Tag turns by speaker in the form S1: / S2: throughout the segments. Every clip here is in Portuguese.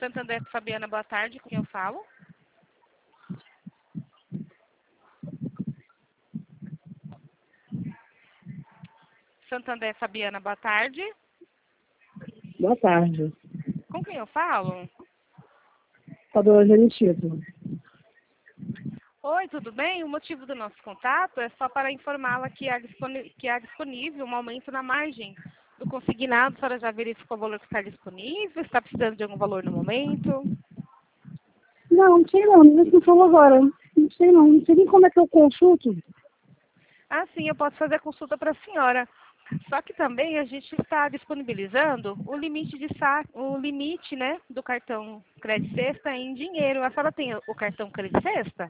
S1: Santander, Fabiana, boa tarde. Com quem eu falo? Santander, Fabiana, boa tarde.
S2: Boa tarde.
S1: Com quem eu falo?
S2: Padrão Genitito.
S1: Oi, tudo bem? O motivo do nosso contato é só para informá-la que há disponível um aumento na margem do consignado. A senhora já verificou o valor que está disponível? Está precisando de algum valor no momento?
S2: Não sei não, ninguém me falou agora. Não sei não, não sei nem como é que eu consulto.
S1: Ah, sim, eu posso fazer a consulta para a senhora. Só que também a gente está disponibilizando o limite o limite, né, do cartão Crédito Sexta em dinheiro. A senhora tem o cartão Crédito Sexta?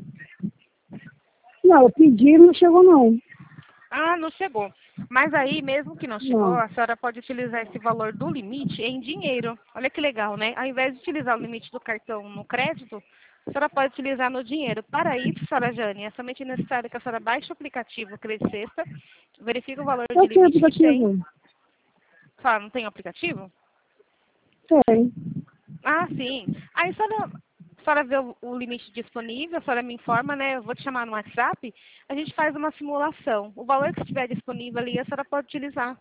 S2: Não, eu pedi, não chegou não.
S1: Ah, não chegou. Mas aí, mesmo que não chegou,
S2: Não.
S1: a senhora pode utilizar esse valor do limite em dinheiro. Olha que legal, né? Ao invés de utilizar o limite do cartão no crédito, a senhora pode utilizar no dinheiro. Para isso, senhora Jane, é somente necessário que a senhora baixe o aplicativo Crédito Sexta, verifique o valor de
S2: Eu tenho
S1: limite que tem.
S2: aplicativo.
S1: A senhora não tem o aplicativo?
S2: Tem.
S1: Ah, sim. Aí a senhora vê o limite disponível, a senhora me informa, né? Eu vou te chamar no WhatsApp, a gente faz uma simulação. O valor que estiver disponível ali, a senhora pode utilizar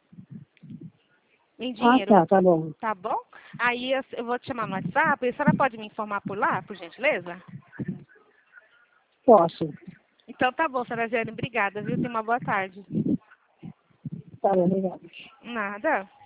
S1: em
S2: Ah,
S1: dinheiro,
S2: tá bom.
S1: tá bom? Aí eu vou te chamar no WhatsApp, e a senhora pode me informar por lá, por gentileza?
S2: Posso.
S1: Então tá bom, senhora Jane, obrigada, viu? Tenha uma boa tarde.
S2: Tá bom, obrigado.
S1: Nada.